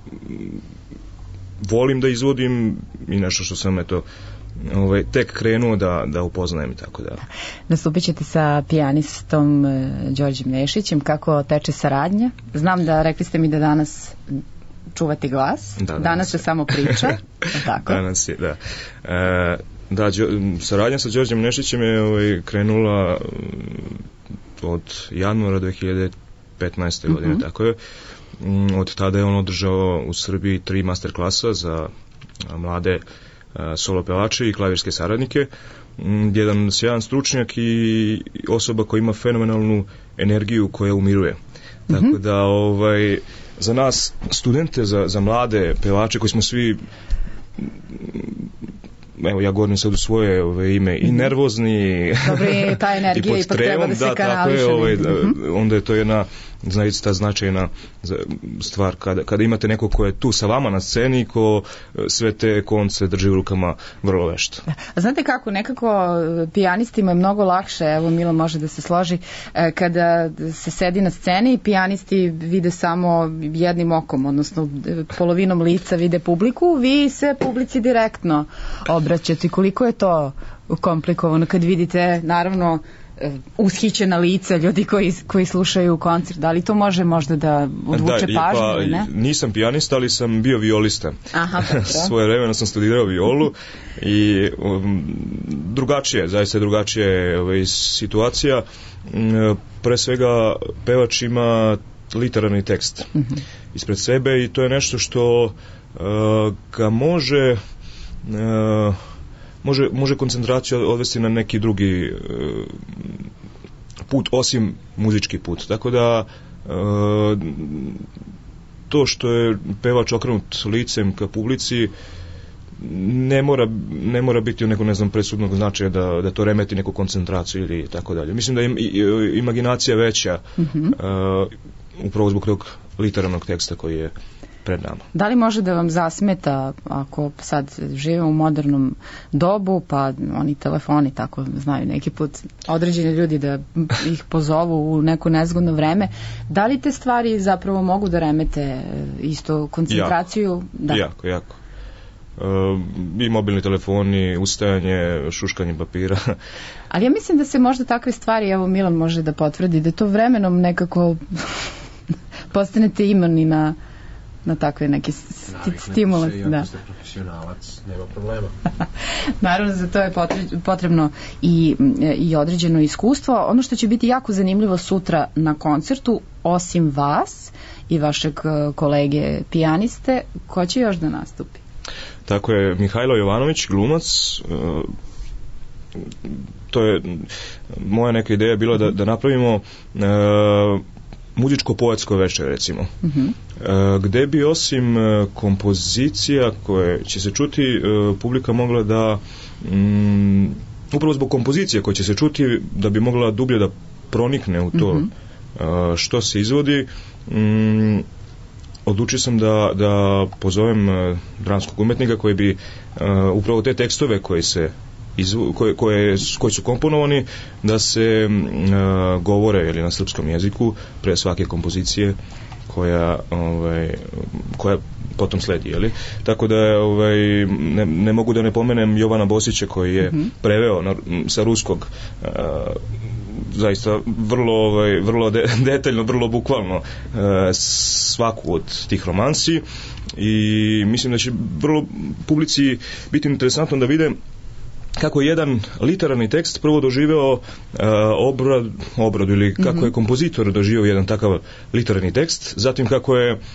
volim da izvodim i nešto što sam eto ovaj, tek krenuo da, da upoznajem i tako da. Nastupit ćete sa pijanistom uh, Đorđem Nešićem. Kako teče saradnja? Znam da rekli ste mi da danas čuvate glas. Da, danas, danas se samo priča. Tako? Danas je, da. E, da, Đo, saradnja sa Đorđem Nešićem je ovaj, krenula od januara dve hiljade petnaeste. godine, mm-hmm. tako je. Od tada je on održao u Srbiji tri master klasa za mlade solo pevače i klavirske saradnike. Jedan sjajan stručnjak i osoba koja ima fenomenalnu energiju koja umiruje. Mm-hmm. Tako da ovaj, za nas studente, za, za mlade pevače koji smo svi, evo ja govorim sad u svoje ove, ime, i nervozni Dobri, ta energija i pod treba da se da, kanališe. Tako je, ovaj, mm-hmm. onda je to jedna zaista značajna stvar kada, kada imate neko ko je tu sa vama na sceni, ko sve te konce drži u rukama vrlo vešto. A znate kako, nekako pijanistima je mnogo lakše, evo Milo može da se složi, kada se sedi na sceni i pijanisti vide samo jednim okom, odnosno polovinom lica vide publiku, vi se publici direktno obraćate. Koliko je to komplikovano kad vidite, naravno, ushićena lica ljudi koji, koji slušaju koncert, da li to može možda da odvuče da, pažnju pa, ili ne? Nisam pijanista, ali sam bio violista. Aha, pa svoje vremena sam studirao violu i um, drugačije, zaista drugačije ovaj, situacija. Um, pre svega pevač ima literarni tekst uh-huh. ispred sebe i to je nešto što uh, ga može uh, Može, može koncentraciju odvesti na neki drugi e, put, osim muzički put. Tako da e, to što je pevač okrenut licem ka publici ne mora, ne mora biti u nekog, ne znam, presudnog značaja da, da to remeti neku koncentraciju ili tako dalje. Mislim da je imaginacija veća mm-hmm. e, upravo zbog tog literarnog teksta koji je pred nama. Da li može da vam zasmeta ako sad živimo u modernom dobu, pa oni telefoni tako znaju neki put određeni ljudi da ih pozovu u neko nezgodno vreme, da li te stvari zapravo mogu da remete isto koncentraciju? Jako, da. jako, jako. Uh, i mobilni telefoni, ustajanje, šuškanje papira. Ali ja mislim da se možda takve stvari, evo Milan može da potvrdi, da to vremenom nekako postanete imani na na takve neke stimule. Naviknete se, iako ste profesionalac, nema problema. Naravno, za to je potrebno i, i određeno iskustvo. Ono što će biti jako zanimljivo sutra na koncertu, osim vas i vašeg kolege pijaniste, ko će još da nastupi? Tako je, Mihajlo Jovanović, glumac. To je moja neka ideja bila da, da napravimo uh, muzičko-poetsko večer, recimo. Uh-huh. Uh, gde bi osim uh, kompozicija koje će se čuti, uh, publika mogla da um, upravo zbog kompozicije koje će se čuti, da bi mogla dublje da pronikne u to uh-huh. uh, što se izvodi, um, odlučio sam da, da pozovem uh, dramskog umetnika koji bi uh, upravo te tekstove koje se izvu, koje, koje, koji su komponovani da se uh, govore ili na srpskom jeziku pre svake kompozicije koja, ovaj, koja potom sledi, jeli? Tako da ovaj, ne, ne mogu da ne pomenem Jovana Bosića koji je mm-hmm. preveo na, sa ruskog uh, zaista vrlo, ovaj, vrlo de, detaljno, vrlo bukvalno uh, svaku od tih romansi i mislim da će vrlo publici biti interesantno da vide kako je jedan literarni tekst prvo doživeo uh, obrad, obradu ili kako mm-hmm. je kompozitor doživeo jedan takav literarni tekst, zatim kako je uh,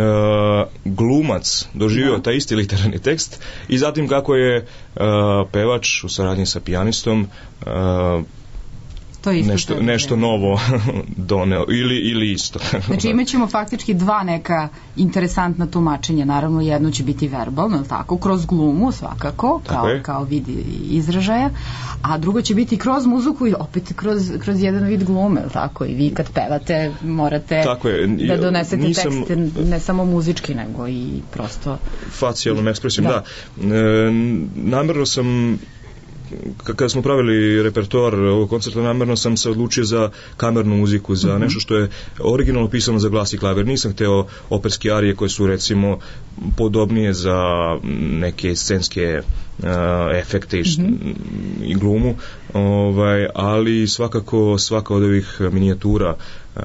glumac doživeo da. taj isti literarni tekst i zatim kako je uh, pevač u saradnji sa pijanistom uh, To je isto nešto, nešto novo doneo ili, ili isto. Znači imat ćemo faktički dva neka interesantna tumačenja, naravno jedno će biti verbalno, tako, kroz glumu svakako, kao, kao vid izražaja, a drugo će biti kroz muziku i opet kroz, kroz jedan vid glume, tako, i vi kad pevate morate da donesete nisam, tekst ne samo muzički, nego i prosto facijalnom ekspresijom, da, da. E, namerno sam kada smo pravili repertoar ovog koncerta, namerno sam se odlučio za kamernu muziku, za nešto što je originalno pisano za glas i klavir. Nisam hteo operske arije koje su recimo podobnije za neke scenske uh, efekte i, mm-hmm. i glumu, ovaj, ali svakako svaka od ovih minijatura uh,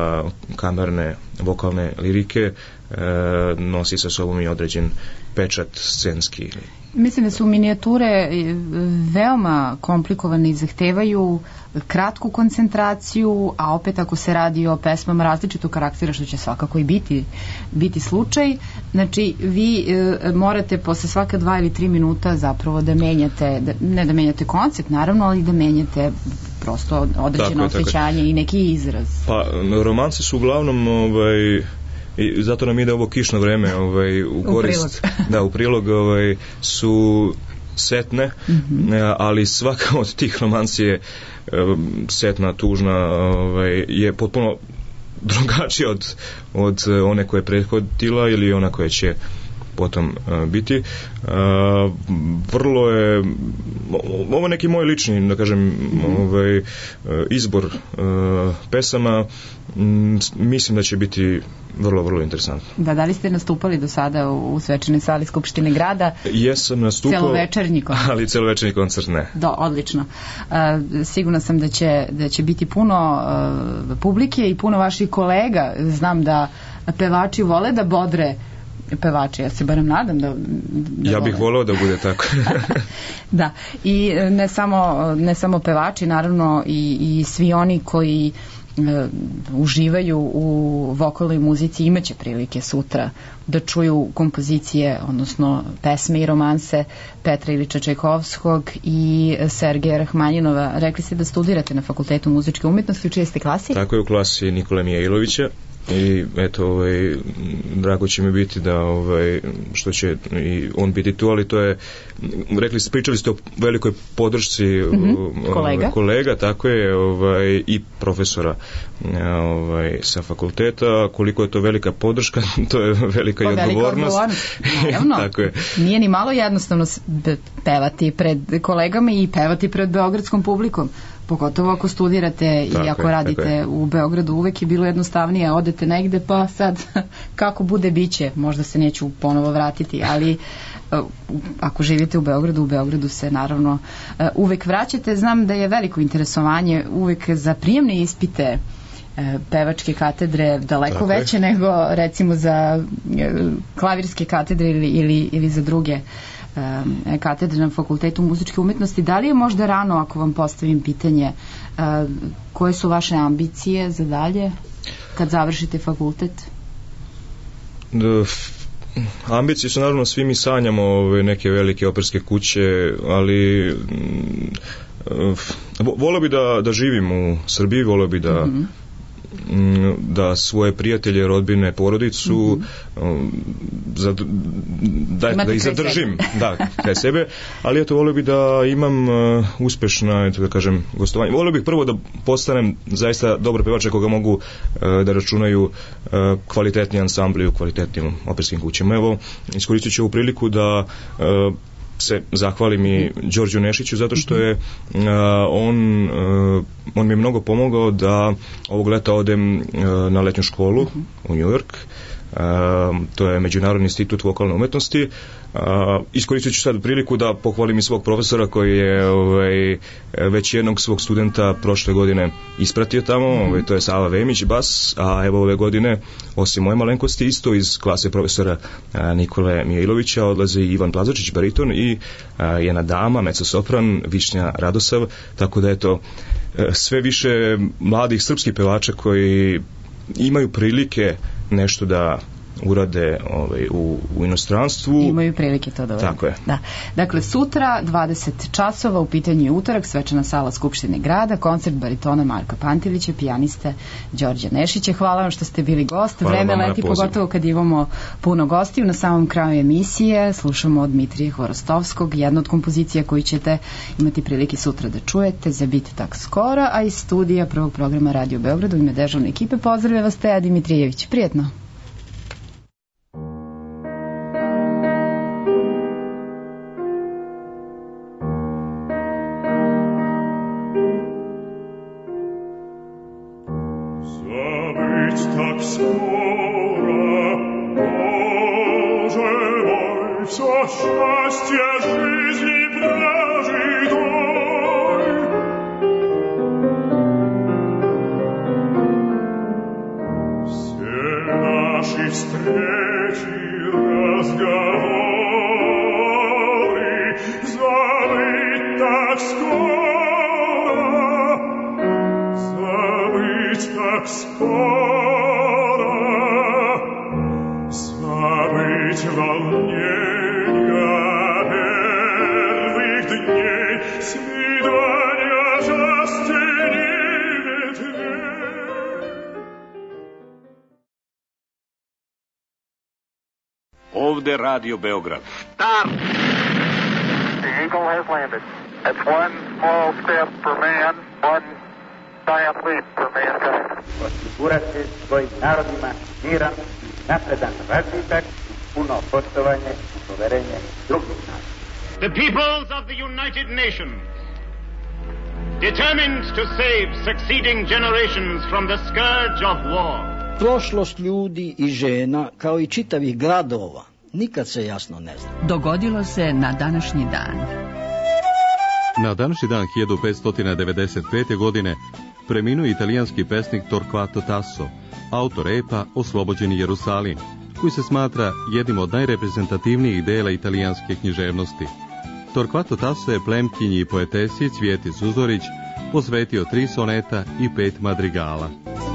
kamerne vokalne lirike uh, nosi sa sobom i određen pečat scenski. Mislim da su minijature veoma komplikovane i zahtevaju kratku koncentraciju, a opet ako se radi o pesmama različitog karaktera, što će svakako i biti, biti slučaj, znači vi e, morate posle svaka dva ili tri minuta zapravo da menjate, da, ne da menjate koncept naravno, ali da menjate prosto određeno osjećanje i neki izraz. Pa romanse su uglavnom ovaj i zato nam ide ovo kišno vreme ovaj, u korist, u prilog. da, u prilog ovaj, su setne, mm-hmm. ali svaka od tih romansi je setna, tužna, ovaj, je potpuno drugačija od, od one koje je prethodila ili ona koja će potom uh, biti. Uh, vrlo je ovo neki moj lični, da kažem, mm-hmm. ovaj, uh, izbor uh, pesama. Mm, mislim da će biti vrlo, vrlo interesantno. Da, da li ste nastupali do sada u, u svečanoj sali Skupštine grada? Jesam nastupao, celovečernji koncert. Ali celovečernji koncert ne. Da, odlično. Uh, sigurna sam da će, da će biti puno uh, publike i puno vaših kolega. Znam da pevači vole da bodre pevači, ja se barem nadam da, da ja bih voleo da bude tako. Da, i ne samo, ne samo pevači, naravno i, i svi oni koji e, uživaju u vokalnoj muzici imaće prilike sutra da čuju kompozicije, odnosno pesme i romanse Petra Ilića Čajkovskog i Sergeja Rahmanjinova. Rekli ste da studirate na Fakultetu muzičke umetnosti, u čijoj ste klasi? Tako je, u klasi Nikole Mijailovića. I eto, ovaj, drago će mi biti da ovaj, što će i on biti tu, ali to je, rekli ste, pričali ste o velikoj podršci mm-hmm. kolega. Ovaj, kolega, tako je, ovaj, i profesora ovaj, sa fakulteta. Koliko je to velika podrška, to je velika pa, i odgovornost. Naravno, tako je. Nije ni malo jednostavno pevati pred kolegama i pevati pred beogradskom publikom. Pogotovo ako studirate i ako je, radite u Beogradu, uvek je bilo jednostavnije, odete negde pa sad kako bude biće, možda se neću ponovo vratiti, ali ako živite u Beogradu, u Beogradu se naravno uvek vraćate. Znam da je veliko interesovanje uvek za prijemne ispite pevačke katedre daleko tako veće je. Nego recimo za klavirske katedre ili, ili, ili za druge katedre na Fakultetu muzičke umetnosti. Da li je možda rano, ako vam postavim pitanje, koje su vaše ambicije za dalje kad završite fakultet? Da, ambicije su naravno, svi mi sanjamo ove neke velike operske kuće, ali voleo bi da, da živim u Srbiji, voleo bi da mm-hmm. da svoje prijatelje, rodbine, porodicu mm-hmm. za, da, da ih zadržim da, kraj sebe, ali eto volio bih da imam uh, uspešna, eto da kažem, gostovanje. Volio bih prvo da postanem zaista dobar pevač koga mogu uh, da računaju uh, kvalitetni ansambli u kvalitetnim operskim kućama. Evo, iskoristit ću ovu priliku da uh, se zahvalim i Đorđu Nešiću zato što je uh, on uh, on mi je mnogo pomogao da ovog leta odem uh, na letnju školu u New York. Uh, to je Međunarodni institut vokalne umetnosti. Uh, iskoristit ću sad priliku da pohvalim i svog profesora koji je ovaj, već jednog svog studenta prošle godine ispratio tamo, ovaj, to je Sava Vemić, bas, a evo ove godine, osim moje malenkosti, isto iz klase profesora uh, Nikole Mijailovića odlaze i Ivan Plazačić, bariton, i uh, jedna dama, mezzo-sopran, Višnja Radosav, tako da eto, uh, sve više mladih srpskih pevača koji imaju prilike nešto da urade ovaj, u, u inostranstvu. Imaju prilike to da urade. Tako je. Da. Dakle, sutra dvadeset časova, u pitanju je utorak, svečana sala Skupštine grada, koncert baritona Marka Pantilića, pijaniste Đorđa Nešića. Hvala vam što ste bili gost. Hvala. Vreme leti, pogotovo kad imamo puno gostiju. Na samom kraju emisije slušamo od Dmitrija Horostovskog jednu od kompozicija koju ćete imati prilike sutra da čujete, za bit tak skoro, a iz studija prvog programa Radio Beogradu u ime dežurne ekipe pozdravlja vas Teja Dimitrijević. Prijetno. Ovde Radio Beograd. Stop! The Eagle has landed. It's one small step for man, one giant leap for mankind. Osigurati svojim narodima miran, napredan razvitak, puno poštovanje i poverenje drugih naroda. The peoples of the United Nations, determined to save succeeding generations from the scourge of war. Prošlost ljudi i žena, kao i čitavih gradova, nikad se jasno ne zna. Dogodilo se na današnji dan. Na današnji dan hiljadu petsto devedeset pete. godine preminuo italijanski pesnik Torquato Tasso, autor epa Oslobođeni Jerusalim, koji se smatra jednim od najreprezentativnijih dela italijanske književnosti. Torquato Tasso je plemkinji i poetesi Cvijeti Zuzorić posvetio tri soneta i pet madrigala.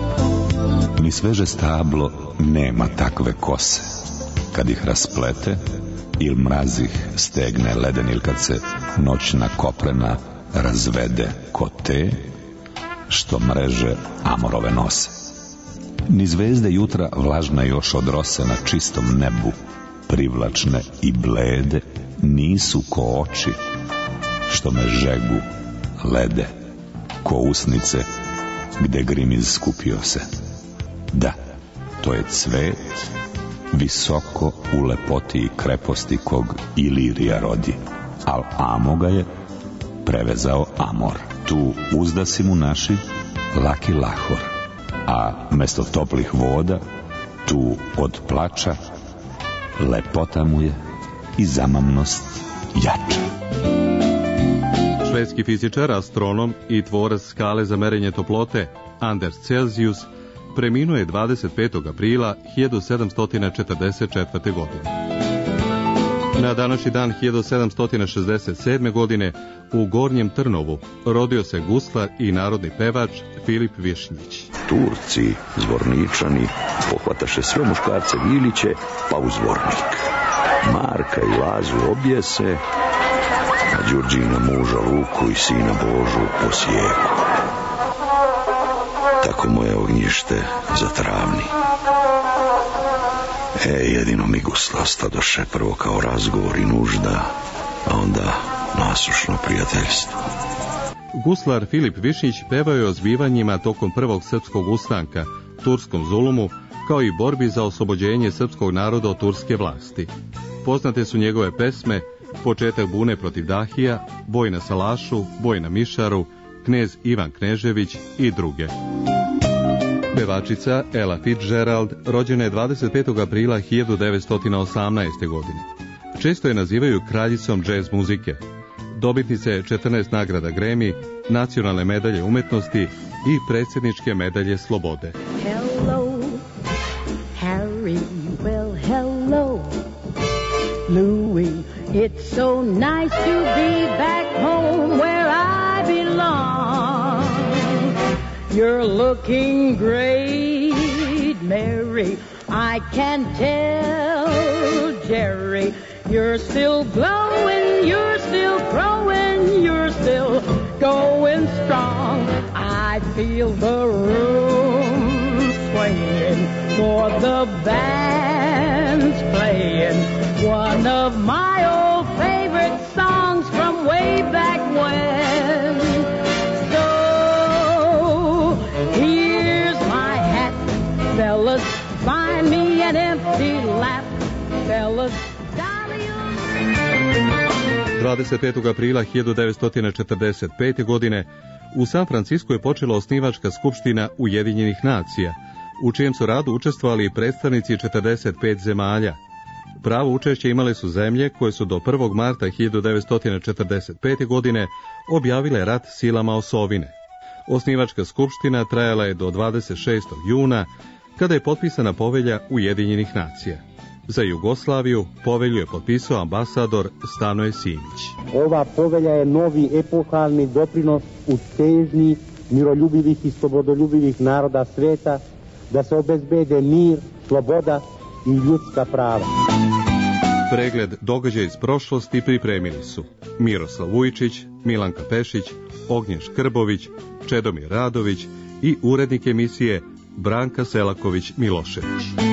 Ni sveže stablo nema takve kose, kad ih rasplete, il mraz ih stegne leden, il kad se noćna koprena razvede ko te, što mreže amorove nose. Ni zvezde jutra vlažna još od rose na čistom nebu, privlačne i blede, nisu ko oči, što me žegu lede, ko usnice, gde grimiz skupio se. Da, to je cvet, visoko u lepoti i kreposti kog Ilirija rodi, al amo ga je prevezao Amor. Tu uzdasi mu naši laki lahor, a mesto toplih voda, tu od plača, lepota mu je i zamamnost jača. Švedski fizičar, astronom i tvorac skale za merenje toplote Anders Celsius preminuo je dvadeset petog aprila hiljadu sedamsto četrdeset četvrte. godine. Na današnji dan hiljadu sedamsto šezdeset sedme. godine u Gornjem Trnovu rodio se guslar i narodni pevač Filip Višnjić. Turci, zvorničani, pohvataše sve muškarce Viliće, pa u zvornik. Marka i Lazu objese, a Đurđina muža Luku i sina Božu posijeku. tako moje ognjište zatravni. E, jedino mi gusla ostadoše prvo kao razgovor i nužda, a onda nasušno prijateljstvo. Guslar Filip Višnjić pevao je o zbivanjima tokom prvog srpskog ustanka, turskom zulumu, kao i borbi za oslobođenje srpskog naroda od turske vlasti. Poznate su njegove pesme Početak bune protiv Dahija, Boj na Salašu, Boj na Mišaru, Knez Ivan Knežević i druge. Pevačica Ella Fitzgerald rođena je dvadeset petog aprila hiljadu devetsto osamnaeste. godine. Često je nazivaju kraljicom džez muzike. Dobitnica je četrnaest nagrada Grammy, nacionalne medalje umetnosti i predsjedničke medalje slobode. Hello, Harry, well hello, Louis, it's so nice to be back home where I belong. You're looking great, Mary, I can tell, Jerry, you're still glowing, you're still growing, you're still going strong. I feel the room swaying for the band's playing one of my old favorite songs from way back when. So here's my hat, fellas, find me an empty lap, fellas. dvadeset petog aprila hiljadu devetsto četrdeset pete. godine u San Francisku je počela osnivačka skupština Ujedinjenih nacija, u čijem su radu učestvovali predstavnici četrdeset pet zemalja. Pravo učešće imale su zemlje koje su do prvog marta hiljadu devetsto četrdeset pete. godine objavile rat silama osovine. Osnivačka skupština trajala je do dvadeset šestog juna, kada je potpisana povelja Ujedinjenih nacija. Za Jugoslaviju povelju je potpisao ambasador Stanoje Simić. Ova povelja je novi epohalni doprinos u težnji miroljubivih i slobodoljubivih naroda sveta da se obezbede mir, sloboda i ljudska prava. Pregled događaja iz prošlosti pripremili su Miroslav Vujčić, Milanka Pešić, Ognjen Škrbović, Čedomir Radović i urednik emisije Branka Selaković-Milošević.